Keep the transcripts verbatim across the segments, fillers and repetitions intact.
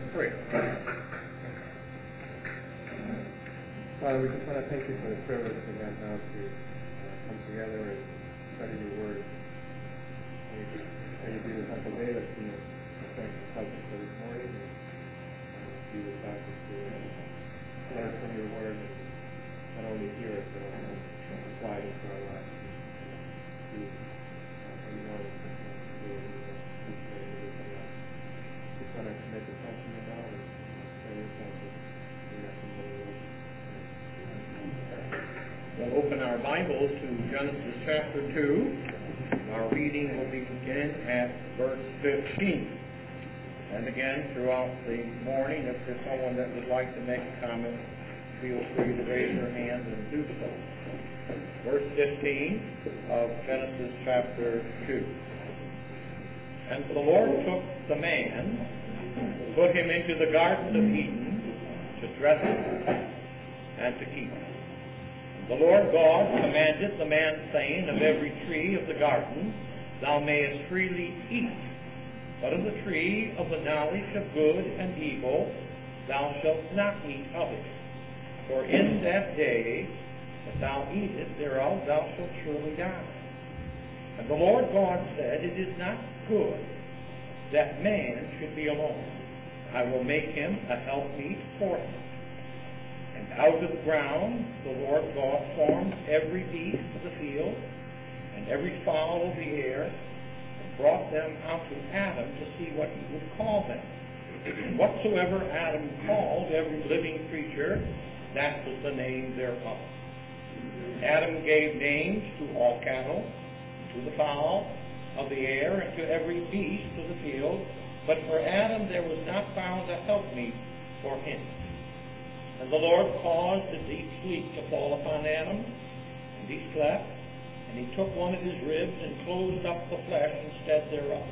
prayer. Father, we just want to thank you for the privilege we have now to uh, come together and study your word. May you be with Uncle David to thank the subject for this morning, and uh, be with us to learn from your word and not only hear it, but also apply it to our lives. We want to do it. Just want to commit the time to you now and pray with us. We'll open our Bibles to Genesis chapter two. Our reading will begin at verse fifteen. And again, throughout the morning, if there's someone that would like to make a comment, feel free to raise your hand and do so. Verse fifteen of Genesis chapter two. And the Lord took the man, put him into the Garden of Eden, to dress it and to keep it. The Lord God commanded the man, saying, of every tree of the garden thou mayest freely eat, but of the tree of the knowledge of good and evil thou shalt not eat of it. For in that day that thou eatest thereof thou shalt surely die. And the Lord God said, it is not good that man should be alone. I will make him a helpmeet for him. And out of the ground the Lord God formed every beast of the field and every fowl of the air, and brought them unto Adam to see what he would call them. And whatsoever Adam called every living creature, that was the name thereof. Adam gave names to all cattle, to the fowl of the air, and to every beast of the field. But for Adam there was not found a helpmeet for him. And the Lord caused a deep sleep to fall upon Adam, and he slept, and he took one of his ribs and closed up the flesh instead thereof.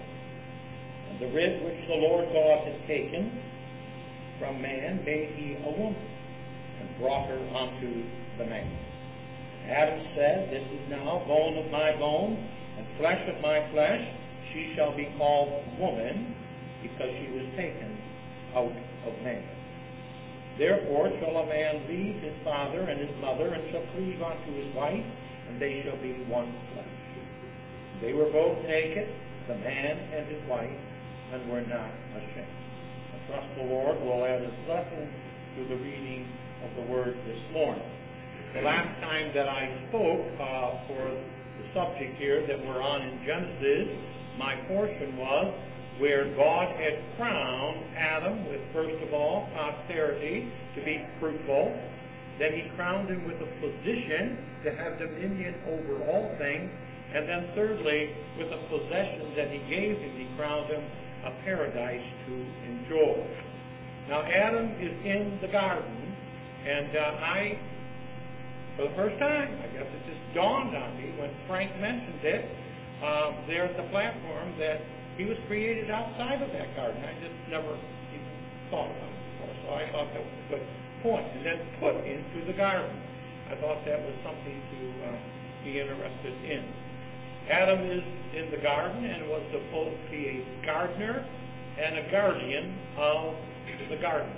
And the rib which the Lord God had taken from man made he a woman, and brought her unto the man. Adam said, this is now bone of my bone, and flesh of my flesh. She shall be called woman, because she was taken out of man. Therefore shall a man leave his father and his mother, and shall cleave unto his wife, and they shall be one flesh. They were both naked, the man and his wife, and were not ashamed. I trust the Lord will add his blessing to the reading of the word this morning. The last time that I spoke uh, for the subject here that we're on in Genesis, my portion was where God had crowned Adam with, first of all, posterity, to be fruitful. Then he crowned him with a position to have dominion over all things. And then thirdly, with a possession that he gave him, he crowned him a paradise to enjoy. Now Adam is in the garden, and uh, I, for the first time, I guess it just dawned on me when Frank mentioned it, uh, there at the platform, that he was created outside of that garden. I just never even thought about it before. So I thought that was a good point. And then put into the garden. I thought that was something to uh, be interested in. Adam is in the garden and was supposed to be a gardener and a guardian of the garden.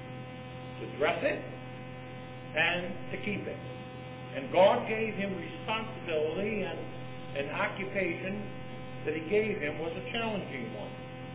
To dress it and to keep it. And God gave him responsibility and an occupation that he gave him was a challenging one.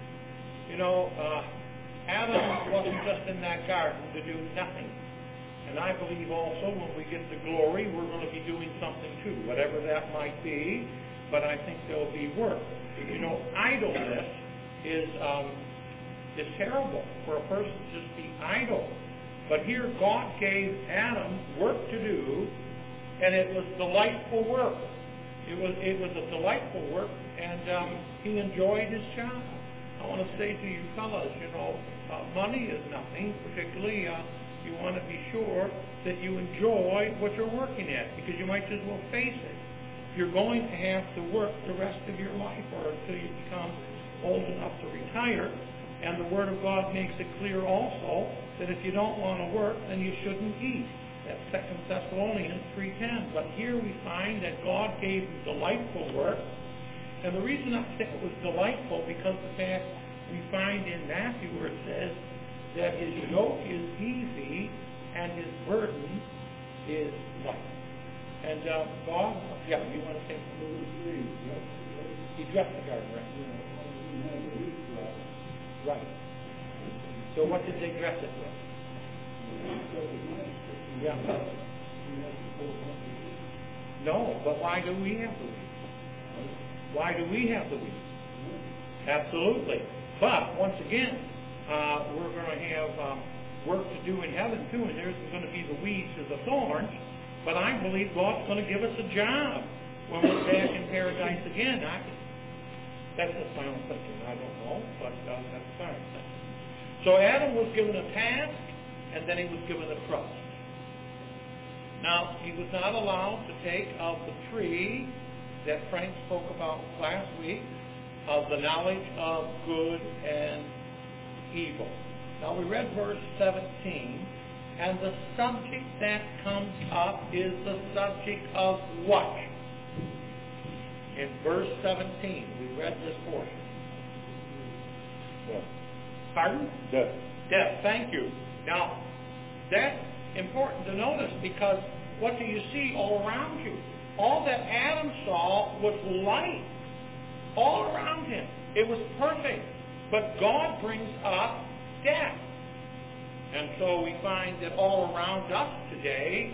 You know, uh, Adam wasn't just in that garden to do nothing. And I believe also when we get to glory, we're going to be doing something too, whatever that might be. But I think there'll be work. You know, idleness is um, is terrible for a person to just be idle. But here God gave Adam work to do, and it was delightful work. It was it was a delightful work, and um, he enjoyed his job. I want to say to you fellas, you know, uh, money is nothing. Particularly, uh, you want to be sure that you enjoy what you're working at, because you might as well face it. You're going to have to work the rest of your life, or until you become old enough to retire. And the Word of God makes it clear also that if you don't want to work, then you shouldn't eat. That's Second Thessalonians three ten. But here we find that God gave him delightful work. And the reason I think it was delightful, because the fact we find in Matthew where it says that his yoke is easy and his burden is light. And uh, God, yeah, you want to say something? He dressed the garden, right? Right. So what did they dress it with? Yeah. No, but why do we have the weeds? Why do we have the weeds? Absolutely. But once again, uh, we're going to have um, work to do in heaven too, and there's going to be the weeds or the thorns. But I believe God's going to give us a job when we're back in paradise again. I, that's just my own thinking. I don't know, but uh, that's fine. So Adam was given a task, and then he was given a trust. Now, he was not allowed to take of the tree that Frank spoke about last week, of the knowledge of good and evil. Now, we read verse seventeen, and the subject that comes up is the subject of what? In verse seventeen, we read this portion. What? Pardon? Death. Death, thank you. Now, that's important to notice, because what do you see all around you? All that Adam saw was light all around him. It was perfect. But God brings up death. And so we find that all around us today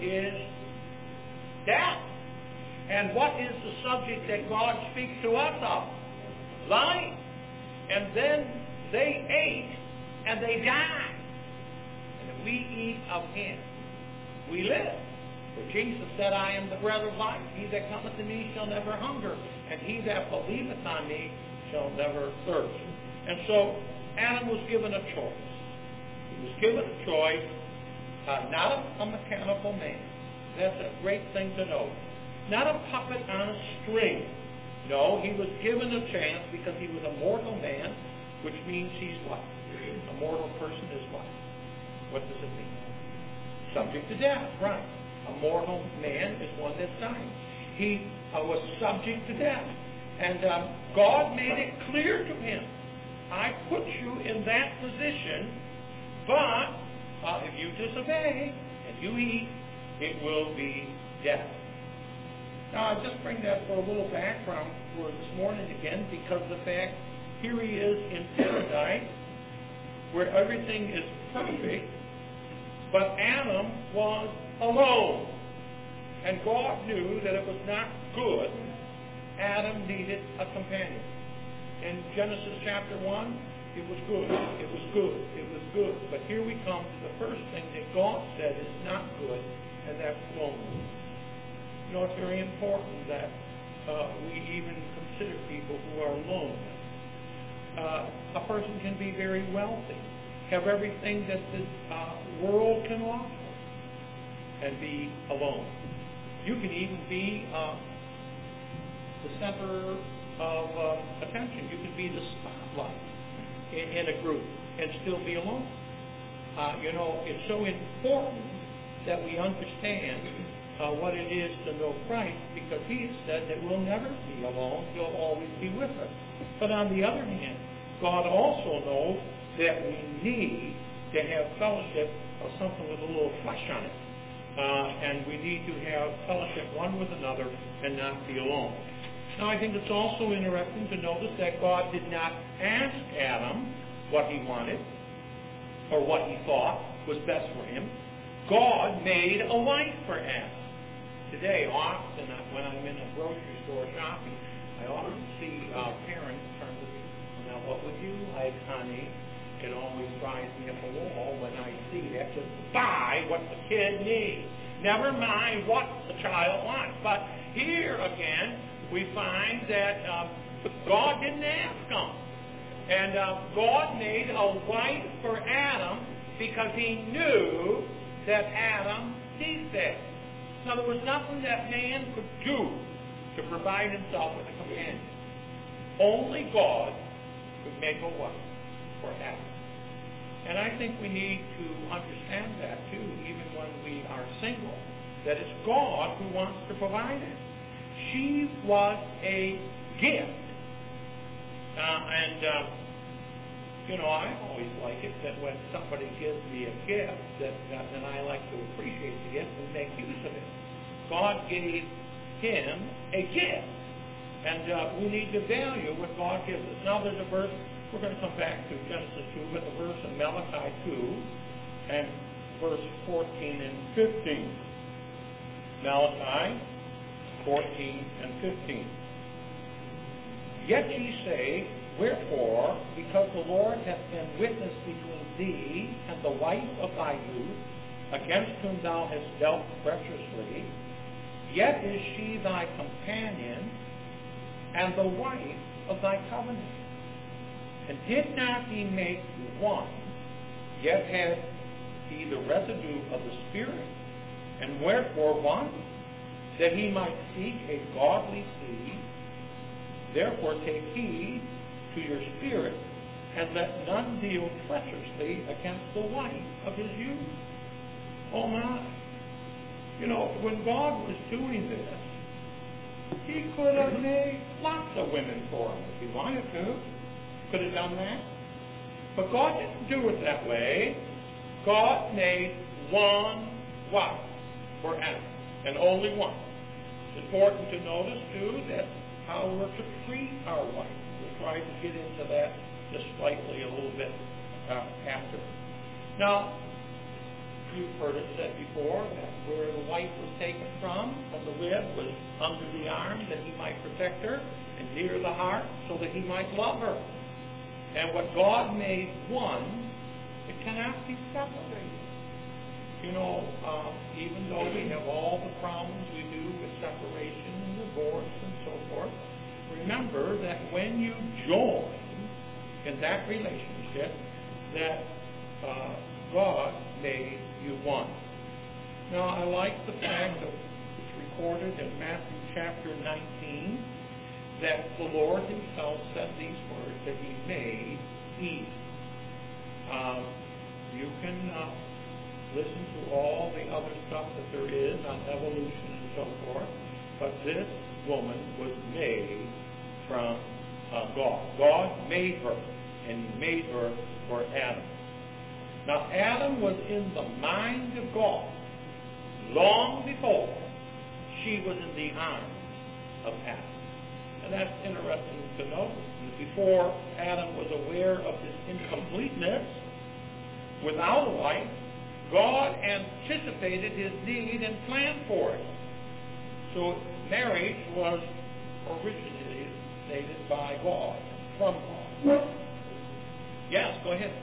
is death. And what is the subject that God speaks to us of? Life. And then they ate and they died. And if we eat of him, we live. For Jesus said, I am the bread of life. He that cometh to me shall never hunger, and he that believeth on me shall never thirst. And so Adam was given a choice. He was given a choice, uh, not a, a mechanical man. That's a great thing to know. Not a puppet on a string. No, he was given a chance because he was a mortal man, which means he's what? A mortal person is what? What does it mean? Subject to death, right. A mortal man is one that's dying. He uh, was subject to death. And um, God made it clear to him, I put you in that position, but uh, if you disobey and you eat, it will be death. Now, I just bring that for a little background for this morning again, because the fact, here he is in paradise, where everything is perfect, but Adam was alone. And God knew that it was not good. Adam needed a companion. In Genesis chapter one, it was good. It was good. It was good. But here we come to the first thing that God said is not good, and that's loneliness. You know, it's very important that uh, we even consider people who are lonely. Uh, a person can be very wealthy, have everything that this uh, world can offer, and be alone. You can even be uh, the center of uh, attention. You can be the spotlight in, in a group and still be alone. Uh, you know, it's so important that we understand uh, what it is to know Christ, because he has said that we'll never be alone. He'll always be with us. But on the other hand, God also knows that we need to have fellowship of something with a little flesh on it. Uh, and we need to have fellowship one with another and not be alone. Now, I think it's also interesting to notice that God did not ask Adam what he wanted or what he thought was best for him. God made a life for Adam. Today, often when I'm in a grocery store shopping, I often see uh, parents turn to me, now what would you like, honey? It always drives me up a wall when I see that. Just buy what the kid needs. Never mind what the child wants. But here again, we find that uh, God didn't ask them. And uh, God made a wife for Adam because he knew that Adam needs that. Now, there was nothing that man could do to provide himself with a companion. Only God could make a wife for Adam. And I think we need to understand that, too, even when we are single, that it's God who wants to provide it. She was a gift. Uh, and uh, you know, I always like it that when somebody gives me a gift, that, that then I like to appreciate the gift and make use of it. God gave him a gift, and uh, we need to value what God gives us. Now there's a verse, we're going to come back to Genesis two, but the verse in Malachi two, and verse fourteen and fifteen. Malachi fourteen and fifteen. Yet ye say, wherefore, because the Lord hath been witness between thee and the wife of thy youth, against whom thou hast dealt treacherously, yet is she thy companion and the wife of thy covenant. And did not he make one, yet had he the residue of the Spirit, and wherefore one? That he might seek a godly seed. Therefore take heed to your spirit, and let none deal treacherously against the wife of his youth. Oh my. You know, when God was doing this, he could have made lots of women for him if he wanted to. Could have done that. But God didn't do it that way. God made one wife for Adam, and only one. It's important to notice, too, that how we're to treat our wife. We'll try to get into that just slightly a little bit uh, after. Now, you've heard it said before that where the wife was taken from, from the rib, was under the arm, that he might protect her, and near the heart, so that he might love her. And what God made one, it cannot be separated. You know, uh, even though we have all the problems we do with separation and divorce and so forth, remember that when you join in that relationship, that uh, God made you one. Now, I like the fact that it's recorded in Matthew chapter nineteen that the Lord himself said these words, that he made Eve. Um, you can uh, listen to all the other stuff that there is on evolution and so forth, but this woman was made from uh, God. God made her, and he made her for Adam. Now, Adam was in the mind of God long before she was in the arms of Adam. And that's interesting to notice. Before Adam was aware of his incompleteness without a wife, God anticipated his need and planned for it. So marriage was originated by God, from God. Yes, go ahead.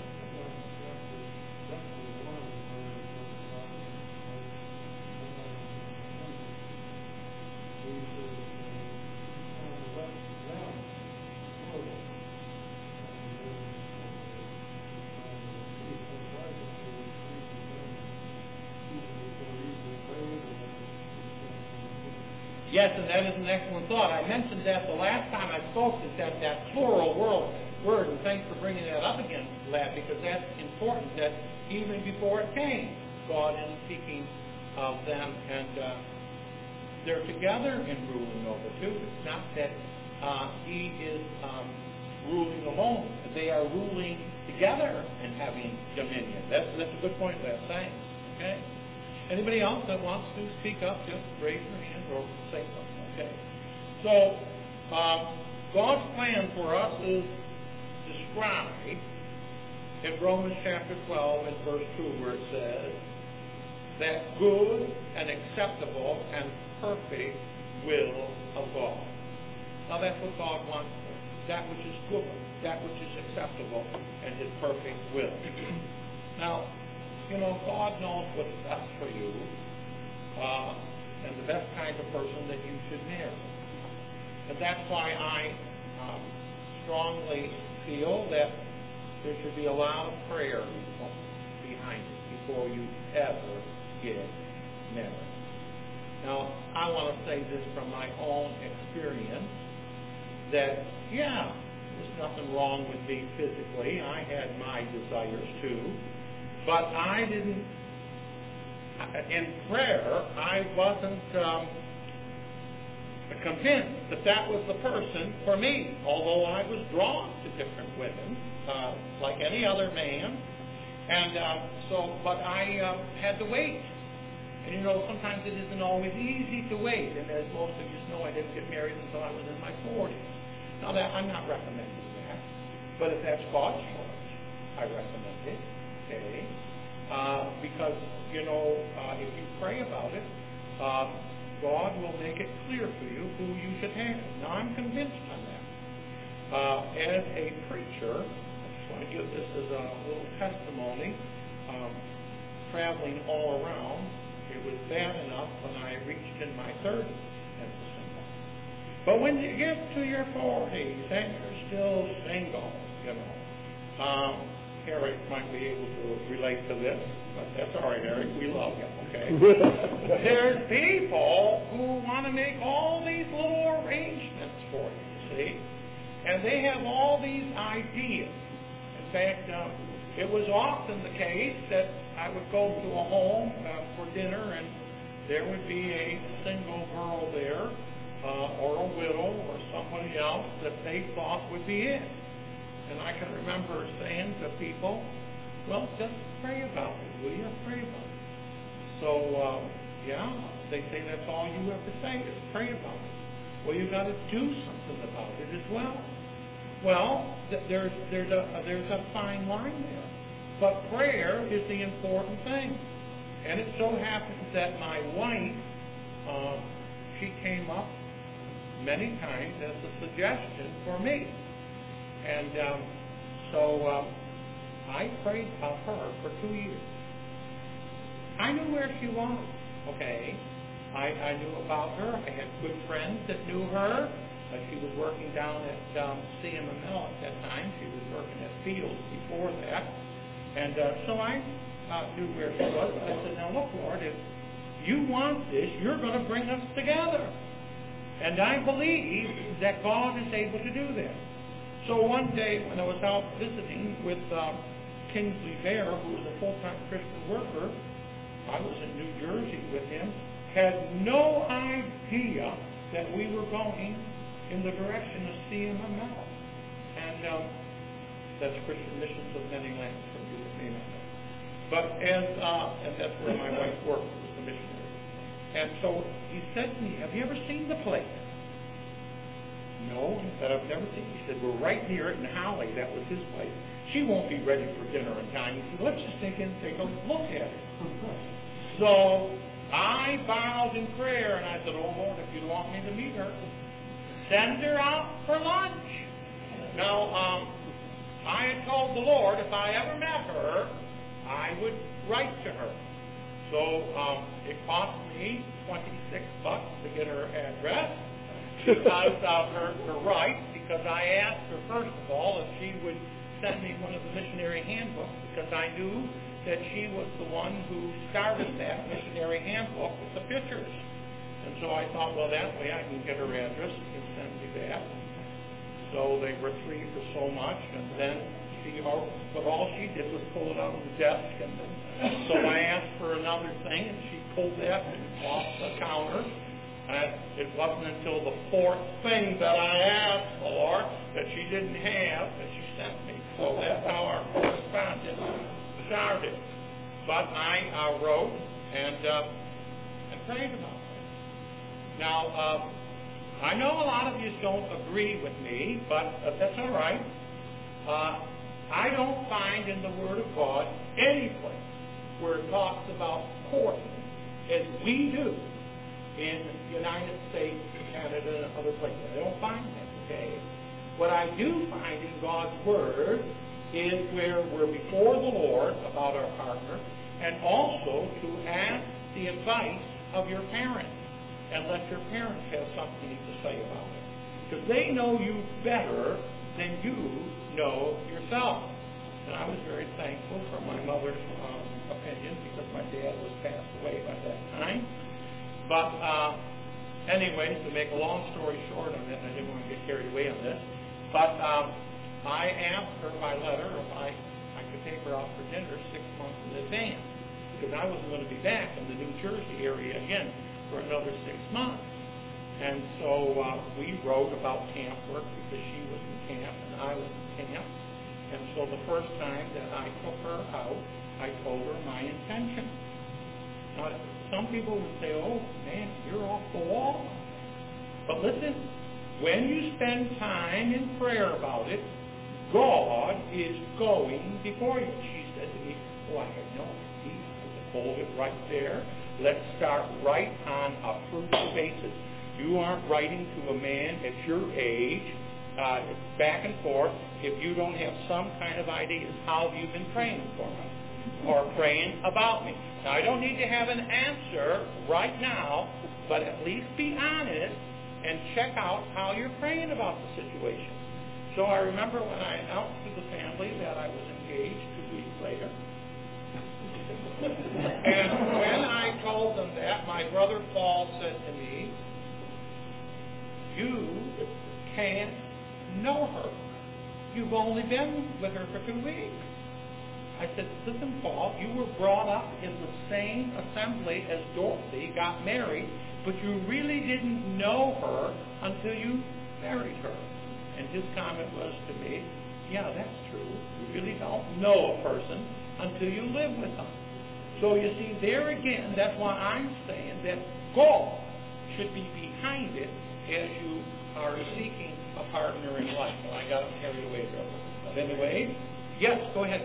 Yes, and that is an excellent thought. I mentioned that the last time I spoke, is that that plural word, and thanks for bringing that up again, Lad, because that's important, that even before it came, God is speaking of them, and uh, they're together in ruling over too. It's not that uh, he is um, ruling alone. They are ruling together and having dominion. That's, that's a good point, Lad, thanks. Okay? Anybody else that wants to speak up, just raise your hand or say something. Okay. So, um, God's plan for us is described in Romans chapter twelve and verse two, where it says that good and acceptable and perfect will of God. Now that's what God wants, that which is good, that which is acceptable, and his perfect will. Now, you know, God knows what's best for you, uh, and the best kind of person that you should marry. And that's why I um, strongly feel that there should be a lot of prayer behind it before you ever get married. Now, I want to say this from my own experience, that, yeah, there's nothing wrong with me physically. I had my desires too. But I didn't, in prayer, I wasn't um, convinced that that was the person for me, although I was drawn to different women, uh, like any other man. And uh, so, but I uh, had to wait. And you know, sometimes it isn't always easy to wait. And as most of you know, I didn't get married until I was in my forties. Now, that I'm not recommending that. But if that's God's choice, I recommend it. Okay? Uh, because, you know, uh, if you pray about it, uh, God will make it clear to you who you should have. Now, I'm convinced on that. Uh, as a preacher, I just want to give this as a little testimony. Um, traveling all around, it was bad enough when I reached in my thirties as a single. But when you get to your forties and you're still single, you know, um, Eric might be able to relate to this, but that's all right, Eric. We love you, okay? There's people who want to make all these little arrangements for you, see? And they have all these ideas. In fact, um, it was often the case that I would go to a home uh, for dinner and there would be a single girl there uh, or a widow or somebody else that they thought would be it. And I can remember saying to people, well, just pray about it, will you? Pray about it. So, um, yeah, they say that's all you have to say is pray about it. Well, you've got to do something about it as well. Well, th- there's, there's, a, there's a fine line there. But prayer is the important thing. And it so happens that my wife, uh, she came up many times as a suggestion for me. And um, so um, I prayed about her for two years. I knew where she was, okay? I, I knew about her. I had good friends that knew her. Uh, she was working down at um, C M M L at that time. She was working at Fields before that. And uh, so I uh, knew where she was. But I said, now look, Lord, if you want this, you're going to bring us together. And I believe that God is able to do that. So one day when I was out visiting with uh, Kingsley Bear, who was a full-time Christian worker, I was in New Jersey with him, had no idea that we were going in the direction of C M M L. And um, that's Christian Missions of Many Lands, for you that may not know. But as, uh, and that's where my wife worked, was the missionary. And so he said to me, have you ever seen the place? No, he said, I've never seen it. He said, we're right near it in Holly. That was his place. She won't be ready for dinner in time. He said, let's just take in and take a look at it. So I bowed in prayer, and I said, oh, Lord, if you want me to meet her, send her out for lunch. Now, um, I had told the Lord if I ever met her, I would write to her. So um, it cost me twenty-six bucks to get her address. Because of her, her right, because I asked her, first of all, if she would send me one of the missionary handbooks, because I knew that she was the one who started that missionary handbook with the pictures. And so I thought, well, that way I can get her address and send me that. So they were three for so much, and then she, but all she did was pull it out of the desk, and then, so I asked for another thing, and she pulled that off the counter. And it wasn't until the fourth thing that I asked for that she didn't have that she sent me. So that's how our correspondence started. But I uh, wrote and uh, and prayed about it. Now, uh, I know a lot of you don't agree with me, but uh, that's all right. Uh, I don't find in the Word of God any place where it talks about courting as we do in the United States, Canada, and other places. I don't find that, okay? What I do find in God's Word is where we're before the Lord about our partner, and also to ask the advice of your parents, and let your parents have something to say about it. Because they know you better than you know yourself. And I was very thankful for my mother's um, opinion, because my dad was passed away by that time. But uh, anyways, to make a long story short on it, I didn't want to get carried away on this, but um, I asked her by letter if I, I could take her out for dinner six months in advance, because I wasn't going to be back in the New Jersey area again for another six months. And so uh, we wrote about camp work because she was in camp and I was in camp. And so the first time that I took her out, I told her my intention. Now, some people would say, oh, man, you're off the wall. But listen, when you spend time in prayer about it, God is going before you. She said to me, oh, I have no idea. Hold it right there. Let's start right on a fruitful basis. You aren't writing to a man at your age, uh, back and forth, if you don't have some kind of ideas. How have you been praying for me? Or praying about me? Now, I don't need to have an answer right now, but at least be honest and check out how you're praying about the situation. So I remember when I announced to the family that I was engaged two weeks later. And when I told them that, my brother Paul said to me, you can't know her. You've only been with her for two weeks. I said, listen, Paul, you were brought up in the same assembly as Dorothy, got married, but you really didn't know her until you married her. And his comment was to me, yeah, that's true. You really don't know a person until you live with them. So you see, there again, that's why I'm saying that God should be behind it as you are seeking a partner in life. Well, I got carried away there. But anyway, yes, go ahead.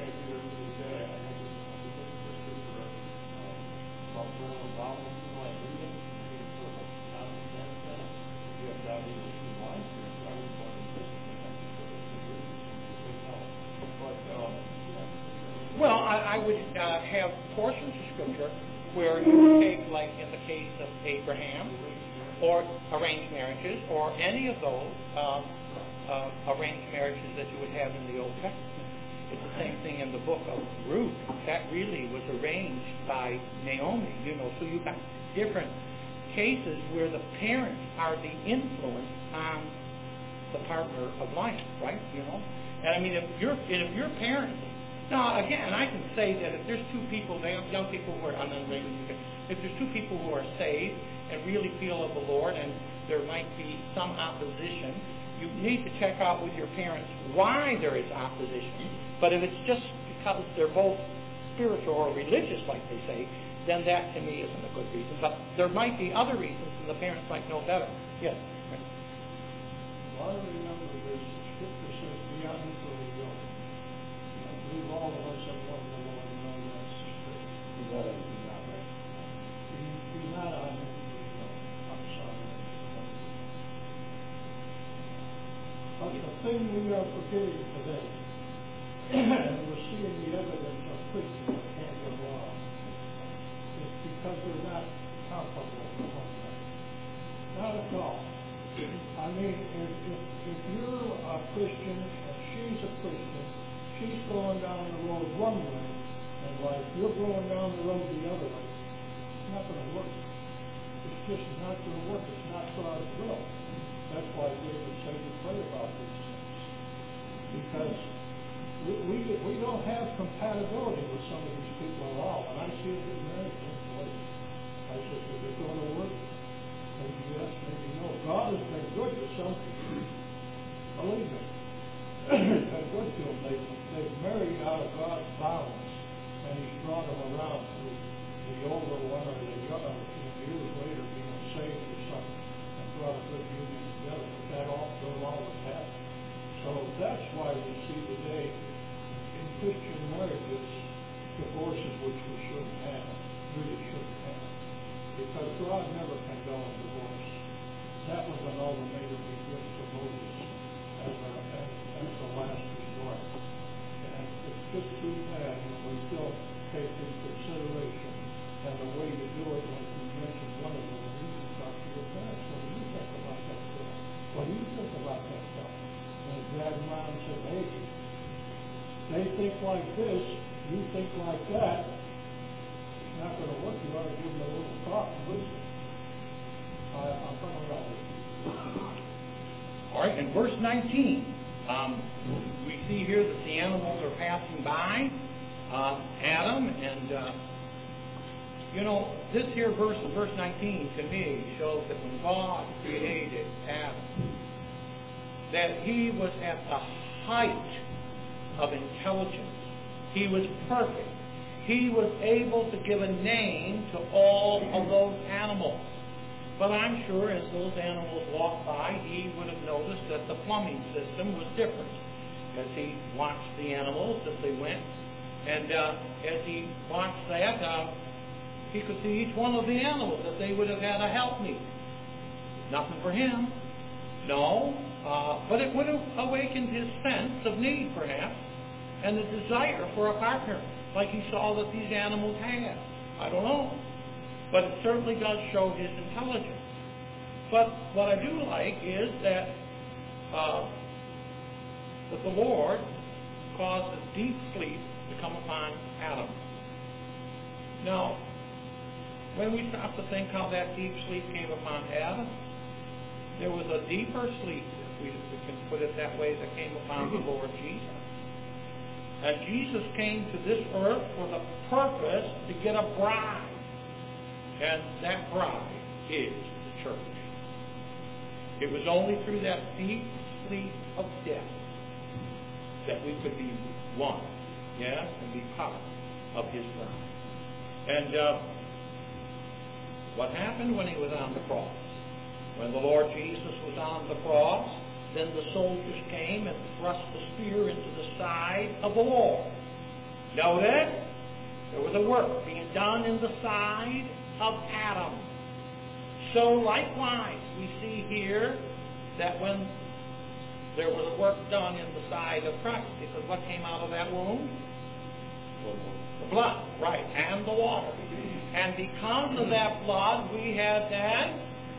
Well, I, I would uh, have portions of Scripture where you would take, like in the case of Abraham, or arranged marriages, or any of those um, uh, arranged marriages that you would have in the Old Testament. It's the same thing in the book of Ruth. That really was arranged by Naomi, you know, so you've got different cases where the parents are the influence on the partner of life, right? You know? And I mean, if you're, if your parents, now again, I can say that if there's two people, young people who are unmarried, if there's two people who are saved and really feel of the Lord, and there might be some opposition, you need to check out with your parents why there is opposition. But if it's just because they're both spiritual or religious, like they say, then that to me isn't a good reason. But there might be other reasons, and the parents might know better. Yes? Well, I remember this. Scripture says, be on for the yoke. I believe all of us have loved the Lord and know that's the truth. You got it. You're not right. Be not on him for the yoke. I'm sorry. But the thing we are forgetting today, and we're seeing the evidence of Christians that can't get along, is because they're not comparable to one another. Not at all. I mean, if, if, if you're a Christian and she's a Christian, she's going down the road one way in life, you're going down the road the other way. It's not going to work. It's just not going to work. It's not God's will. That's why David said to pray about these things. Because we, we, we don't have compatibility with some of these people at all. When I see them get married, I said, is it going to work? Maybe yes, maybe no. God has been good to some people. Believe me. It's been good to them. They, they've married out of God's balance, and He's brought them around to the older one or the younger, years later being saved or something, and brought a good union together. But that all don't always happen. So that's why we see today in Christian marriages divorces which we shouldn't have, really shouldn't have. Because God never condoned divorce. That was an ultimatum He gives to Moses as, a, as, as the last resort. And it's just too bad when we don't take into consideration and the way to do it, like you mentioned one of them, when you can talk to your parents, what do you think about that girl? What do you think about that fellow? And dad and mom said, hey, they think like this, you think like that, not going to work. You ought to give them a little thought and wisdom. Uh, I'm going to wrap it. All right, in verse nineteen, um, we see here that the animals are passing by uh, Adam, and uh, you know, this here verse, verse nineteen, to me, shows that when God created Adam, that he was at the height of intelligence. He was perfect. He was able to give a name to all of those animals. But I'm sure as those animals walked by, he would have noticed that the plumbing system was different. As he watched the animals as they went, and uh, as he watched that, uh, he could see each one of the animals that they would have had a helpmeet. Nothing for him. No. Uh, but it would have awakened his sense of need, perhaps, and the desire for a partner, like he saw that these animals had. I don't know. But it certainly does show his intelligence. But what I do like is that uh, that the Lord caused a deep sleep to come upon Adam. Now, when we stop to think how that deep sleep came upon Adam, there was a deeper sleep, if we, if we can put it that way, that came upon the Lord Jesus. And Jesus came to this earth for the purpose to get a bride. And that bride is the church. It was only through that deep sleep of death that we could be one, yes, and be part of his bride. And uh, what happened when he was on the cross? When the Lord Jesus was on the cross, then the soldiers came and thrust the spear into the side of the Lord. Notice, there was a work being done in the side of Adam. So likewise, we see here that when there was a work done in the side of Christ, because what came out of that womb? The blood, right, and the water. And because of that blood, we have then,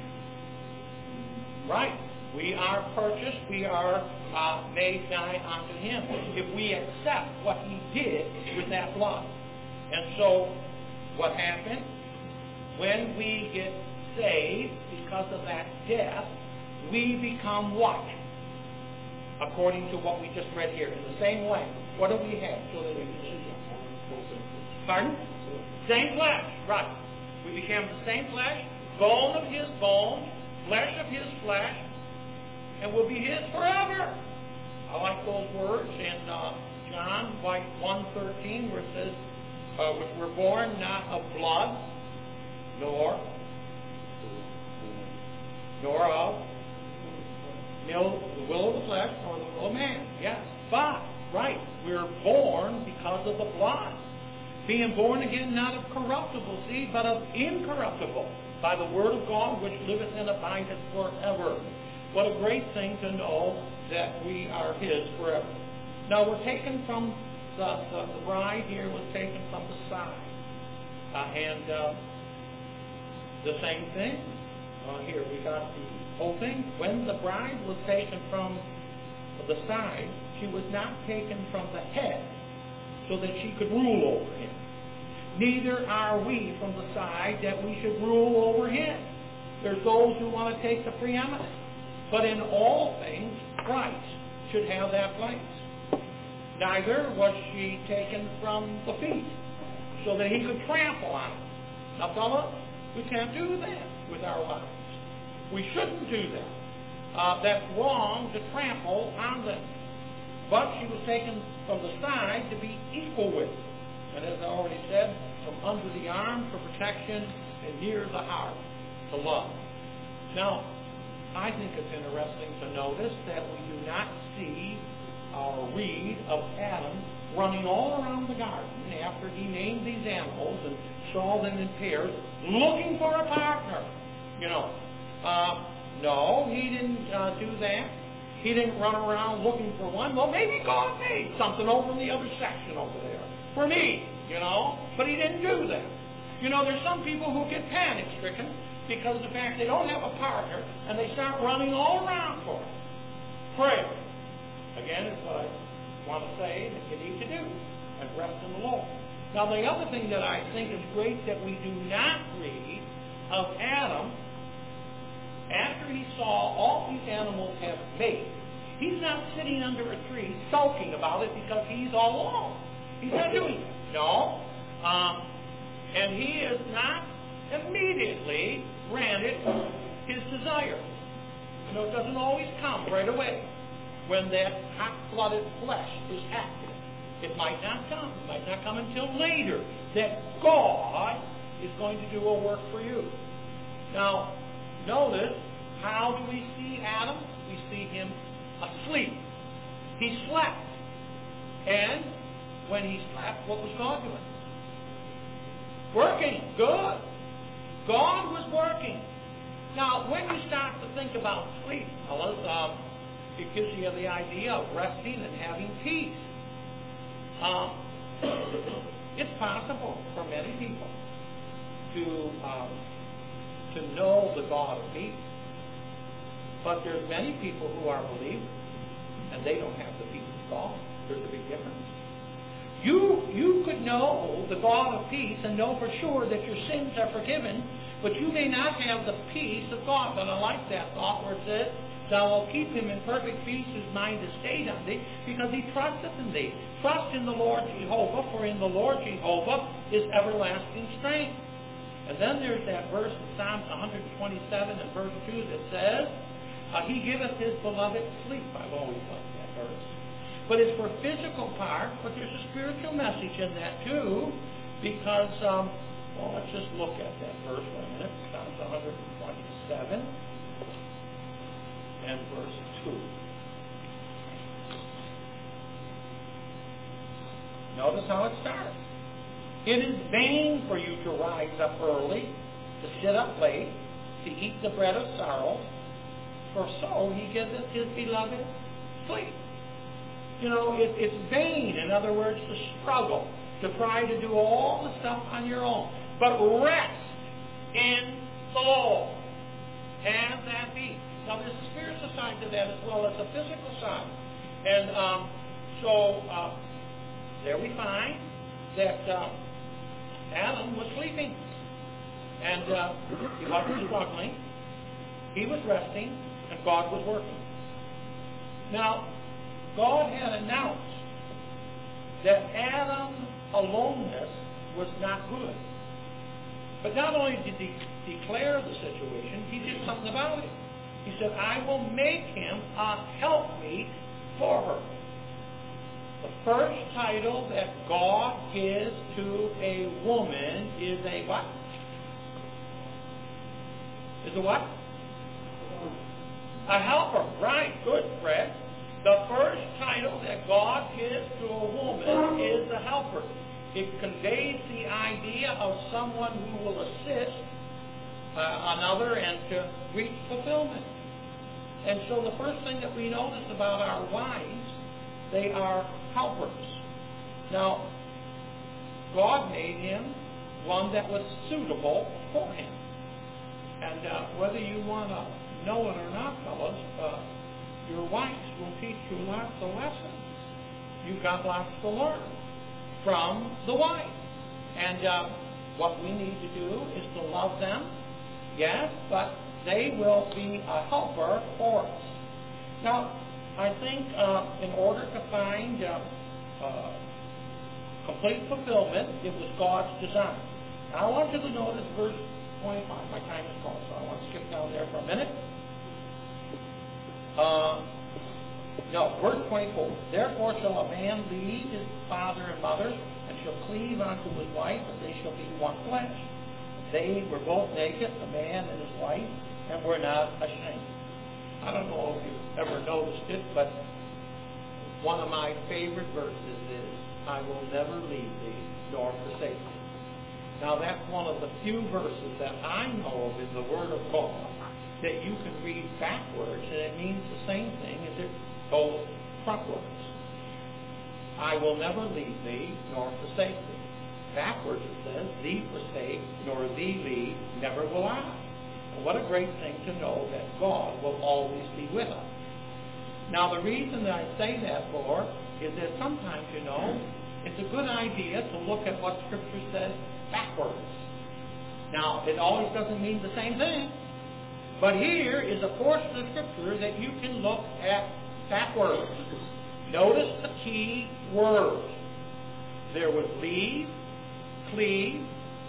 right, we are purchased, we are uh, made nigh unto him, if we accept what he did with that blood. And so, what happened? When we get saved, because of that death, we become what? According to what we just read here. In the same way, what do we have so that we can see it? Pardon? Same flesh, right. We became the same flesh, bone of his bone, flesh of his flesh, and will be his forever. I like those words in uh, John one thirteen where it says, uh, which were born not of blood, nor, nor of nor the will of the flesh, nor the will of man. Yes. But, right, we're born because of the blood. Being born again not of corruptible seed, but of incorruptible, by the word of God which liveth and abideth forever. What a great thing to know that we are his forever. Now we're taken from, the, the, the bride here was taken from the side. Uh, and uh, the same thing. Uh, here we got the whole thing. When the bride was taken from the side, she was not taken from the head so that she could rule over him. Neither are we from the side that we should rule over him. There's those who want to take the preeminence. But in all things, Christ should have that place. Neither was she taken from the feet so that he could trample on it. Now, fella, we can't do that with our lives. We shouldn't do that. Uh, that's wrong to trample on them. But she was taken from the side to be equal with. And as I already said, from under the arm for protection and near the heart to love. Now, I think it's interesting to notice that we do not see or read of Adam running all around the garden after he named these animals and saw them in pairs, looking for a partner. You know, uh, no, he didn't uh, do that. He didn't run around looking for one. Well, maybe God made something over in the other section over there for me, you know. But he didn't do that. You know, there's some people who get panic-stricken because of the fact they don't have a partner and they start running all around for it. Pray. Again, it's what I want to say that you need to do, and rest in the Lord. Now, the other thing that I think is great that we do not read of Adam, after he saw all these animals have mates, he's not sitting under a tree sulking about it because he's all alone. He's not doing it. No. Um, And he is not immediately granted his desire. You know, it doesn't always come right away when that hot-blooded flesh is active. It might not come. It might not come until later that God is going to do a work for you. Now, notice, how do we see Adam? We see him asleep. He slept. And when he slept, what was God doing? Working. Good. God was working. Now, when you start to think about sleep, fellas, um, it gives you the idea of resting and having peace. Um, it's possible for many people to um, to know the God of peace, but there's many people who are believers and they don't have the peace of God. There's a big difference. You you could know the God of peace and know for sure that your sins are forgiven, but you may not have the peace of God. And I like that thought where it says, "Thou wilt keep him in perfect peace whose mind is stayed on thee, because he trusteth in thee." Trust in the Lord Jehovah, for in the Lord Jehovah is everlasting strength. And then there's that verse in Psalms one twenty-seven and verse two that says, uh, He giveth his beloved sleep. I've always loved that verse. But it's for physical part, but there's a spiritual message in that too, because, um, well, let's just look at that verse for a minute. Psalms one twenty-seven and verse two. Notice how it starts. It is vain for you to rise up early, to sit up late, to eat the bread of sorrow, for so he giveth his beloved sleep. You know, it, it's vain, in other words, to struggle, to try to do all the stuff on your own. But rest in the Lord. Have that peace. Now, there's a spiritual side to that as well as a physical side. And um, so, uh, there we find that uh, Adam was sleeping. And uh, he wasn't struggling. He was resting, and God was working. Now, God had announced that Adam's aloneness was not good. But not only did he declare the situation, he did something about it. He said, I will make him a helpmeet for her. The first title that God gives to a woman is a what? Is a what? A helper. Right. Good, Fred. The first title that God gives to a woman is a helper. It conveys the idea of someone who will assist uh, another and to reach fulfillment. And so the first thing that we notice about our wives, they are helpers. Now, God made him one that was suitable for him. And uh, whether you want to know it or not, fellas, uh, your wives will teach you lots of lessons. You've got lots to learn from the wife. And uh, what we need to do is to love them, yes, but they will be a helper for us. Now, I think uh, in order to find uh, uh, complete fulfillment, it was God's design. Now, I want you to notice verse twenty-five. My time is called, so I want to skip down there for a minute. Uh, no, verse twenty-four. Therefore shall a man leave his father and mother, and shall cleave unto his wife, and they shall be one flesh. They were both naked, the man and his wife, and were not ashamed. I don't know if you've ever noticed it, but one of my favorite verses is, I will never leave thee nor forsake thee. Now that's one of the few verses that I know of in the Word of God that you can read backwards, and it means the same thing as it goes frontwards. I will never leave thee nor forsake thee. Backwards it says, thee forsake, nor thee leave, never will I. What a great thing to know that God will always be with us. Now, the reason that I say that for is that sometimes, you know, it's a good idea to look at what Scripture says backwards. Now, it always doesn't mean the same thing, but here is a portion of Scripture that you can look at backwards. Notice the key word. There was leave, cleave,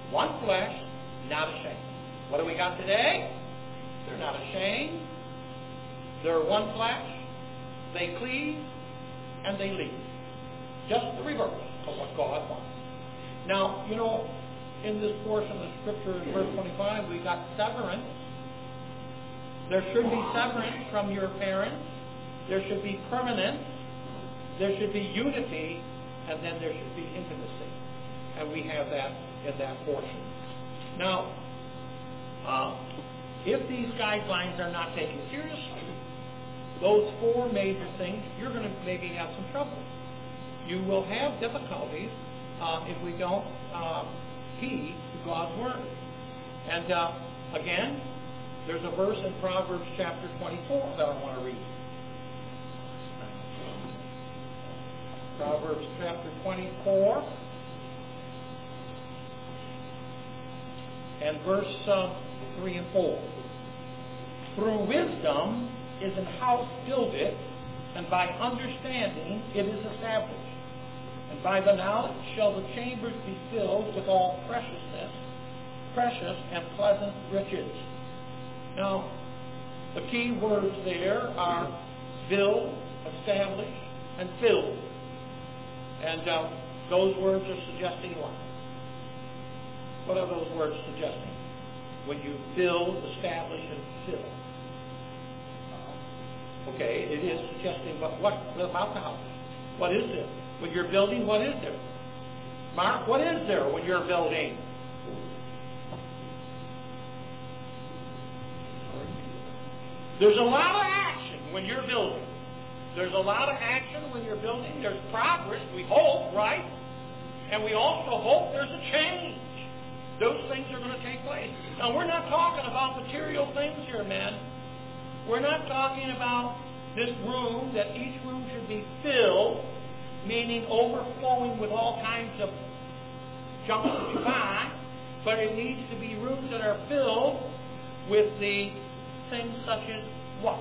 one flesh, not ashamed. What do we got today? They're not ashamed. They're one flesh. They cleave and they leave. Just the reverse of what God wants. Now, you know, in this portion of the scripture in verse twenty-five, we got severance. There should be severance from your parents. There should be permanence. There should be unity. And then there should be intimacy. And we have that in that portion. Now, uh, if these guidelines are not taken seriously, those four major things, you're going to maybe have some trouble. You will have difficulties uh, if we don't uh, heed to God's Word. And uh, again, there's a verse in Proverbs chapter twenty-four that I want to read. Proverbs chapter twenty-four and verse uh, three and four. Through wisdom is an house builded, and by understanding it is established. And by the knowledge shall the chambers be filled with all preciousness, precious and pleasant riches. Now, the key words there are build, establish, and fill. And uh, those words are suggesting what? What are those words suggesting? When you build, establish, and fill. Okay, it is suggesting, but what about the house? What is there? When you're building, what is there? Mark, what is there when you're building? There's a lot of action when you're building. There's a lot of action when you're building. There's progress, we hope, right? And we also hope there's a change. Those things are going to take place. Now, we're not talking about material things here, men. We're not talking about this room, that each room should be filled, meaning overflowing with all kinds of junk that you buy, but it needs to be rooms that are filled with the things such as what?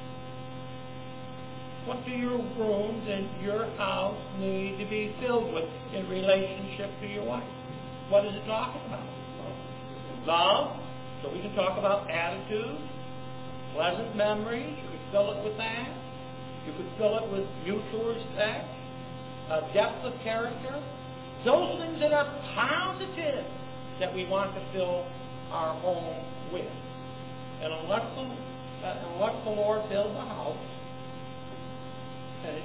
What do your rooms in your house need to be filled with in relationship to your wife? What is it talking about? Love. So we can talk about attitude, pleasant memories. You could fill it with that. You could fill it with mutual respect, a depth of character. Those things that are positive that we want to fill our home with. And unless the, uh, unless the Lord builds a house, okay,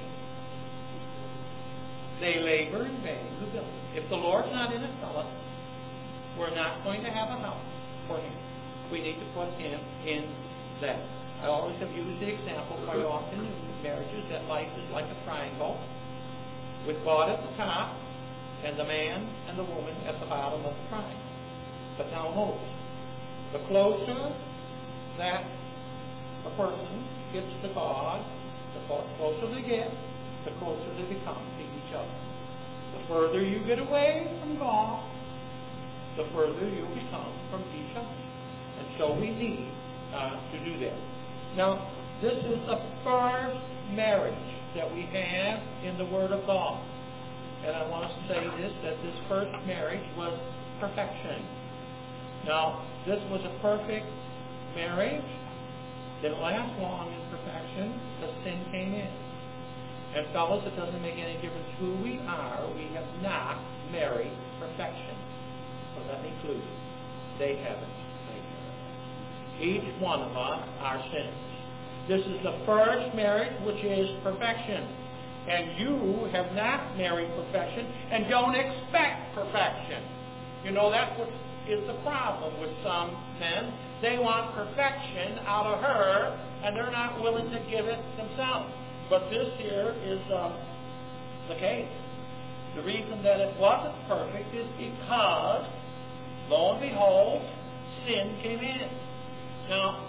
they labor in vain who build it. If the Lord's not in it, fellas, we're not going to have a house for Him. We need to put Him in that. I always have used the example quite often in marriages that life is like a triangle with God at the top and the man and the woman at the bottom of the triangle. But now notice, the closer that a person gets to God, the closer they get, the closer they become to each other. The further you get away from God, the further you become from each other. And so we need uh, to do that. Now, this is the first marriage that we have in the Word of God. And I want to say this, that this first marriage was perfection. Now, this was a perfect marriage. Didn't last long in perfection because sin came in. And fellas, it doesn't make any difference who we are. We have not married perfection. So that includes they haven't. Each one of us are sinners. This is the first marriage, which is perfection. And you have not married perfection and don't expect perfection. You know, that's what is the problem with some men. They want perfection out of her, and they're not willing to give it themselves. But this here is um, the case. The reason that it wasn't perfect is because, lo and behold, sin came in. Now,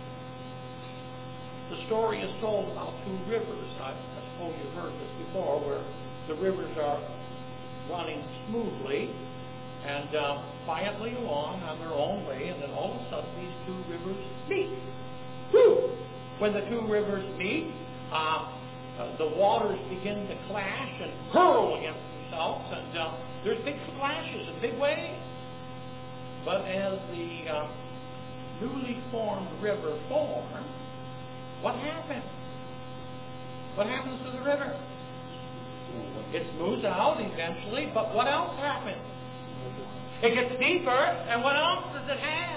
the story is told about two rivers. I, I suppose you've heard this before, where the rivers are running smoothly and uh, quietly along on their own way, and then all of a sudden these two rivers meet. Woo! When the two rivers meet, uh, uh, the waters begin to clash and hurl against themselves, and uh, there's big splashes and big waves. But as the uh, newly formed river formed, what happened? What happens to the river? It smooths out eventually, but what else happens? It gets deeper, and what else does it have?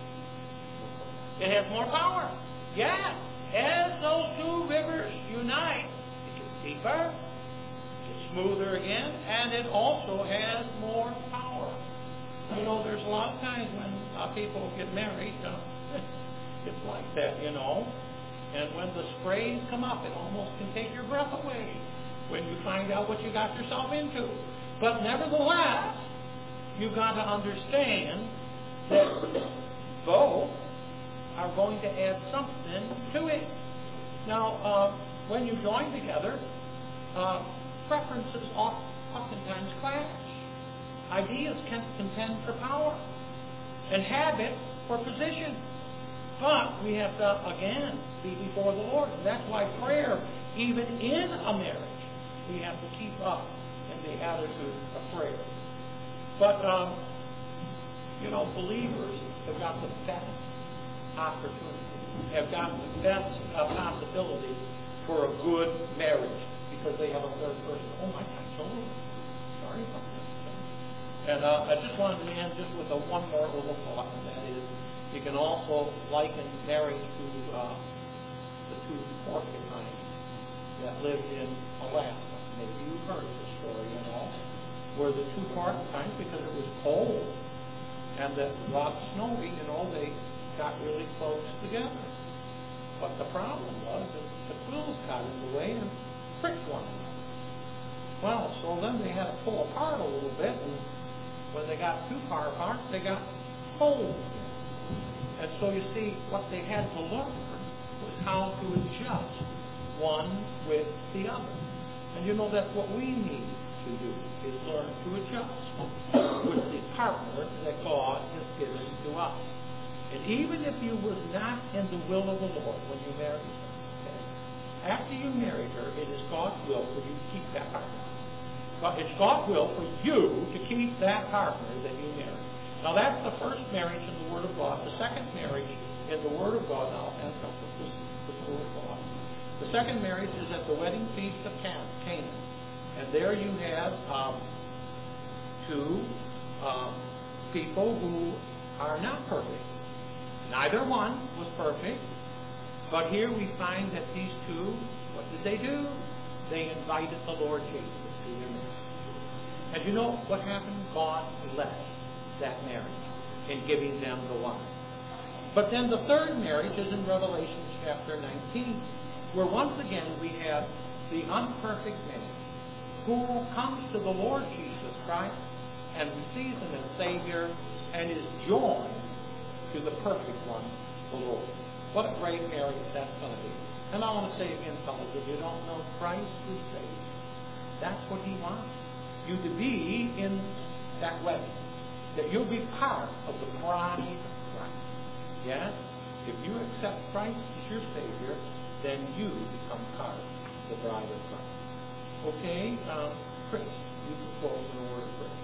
It has more power. Yes, as those two rivers unite, it gets deeper, it gets smoother again, and it also has more power. You know, there's a lot of times when uh, people get married, uh, it's like that, you know. And when the sprays come up, it almost can take your breath away when you find out what you got yourself into. But nevertheless, you've got to understand that both are going to add something to it. Now, uh, when you join together, uh, preferences oftentimes clash. Ideas can contend for power, and habit for position. But we have to, again, be before the Lord. And that's why prayer, even in a marriage, we have to keep up in the attitude of prayer. But, um, you know, believers have got the best opportunity, have got the best uh, possibility for a good marriage because they have a third person. Oh, my God, so sorry about that. And uh, I just wanted to end just with a one more little thought, and that is you can also liken marriage to uh, the two porcupines that lived in Alaska. Maybe you've heard the story, you know, where the two porcupines, because it was cold and that it got snowy, you know, they got really close together. But the problem was that the quills got in the way and pricked one another. Well, so then they had to pull apart a little bit, and when they got too far apart, they got cold. And so you see, what they had to learn was how to adjust one with the other. And you know, that's what we need to do, is learn to adjust with the partner that God has given to us. And even if you was not in the will of the Lord when you married her, okay, after you married her, it is God's will for you to keep that partner. But it's God's will for you to keep that partner that you married. Now that's the first marriage in the Word of God. The second marriage in the Word of God, now and this is the Word of God. The second marriage is at the wedding feast of Canaan. And there you have um, two um, people who are not perfect. Neither one was perfect. But here we find that these two, what did they do? They invited the Lord Jesus to their marriage. And you know what happened? God blessed that marriage in giving them the wine. But then the third marriage is in Revelation chapter nineteen, where once again we have the unperfect man who comes to the Lord Jesus Christ and receives him as Savior and is joined to the perfect one, the Lord. What a great marriage that's going to be. And I want to say again, fellas, if you don't know Christ is Savior, that's what he wants you to be in that wedding. That you'll be part of the bride of Christ. Yes? If you accept Christ as your Savior, then you become part of the bride of Christ. Okay? Um, Chris, you can close in a word of prayer.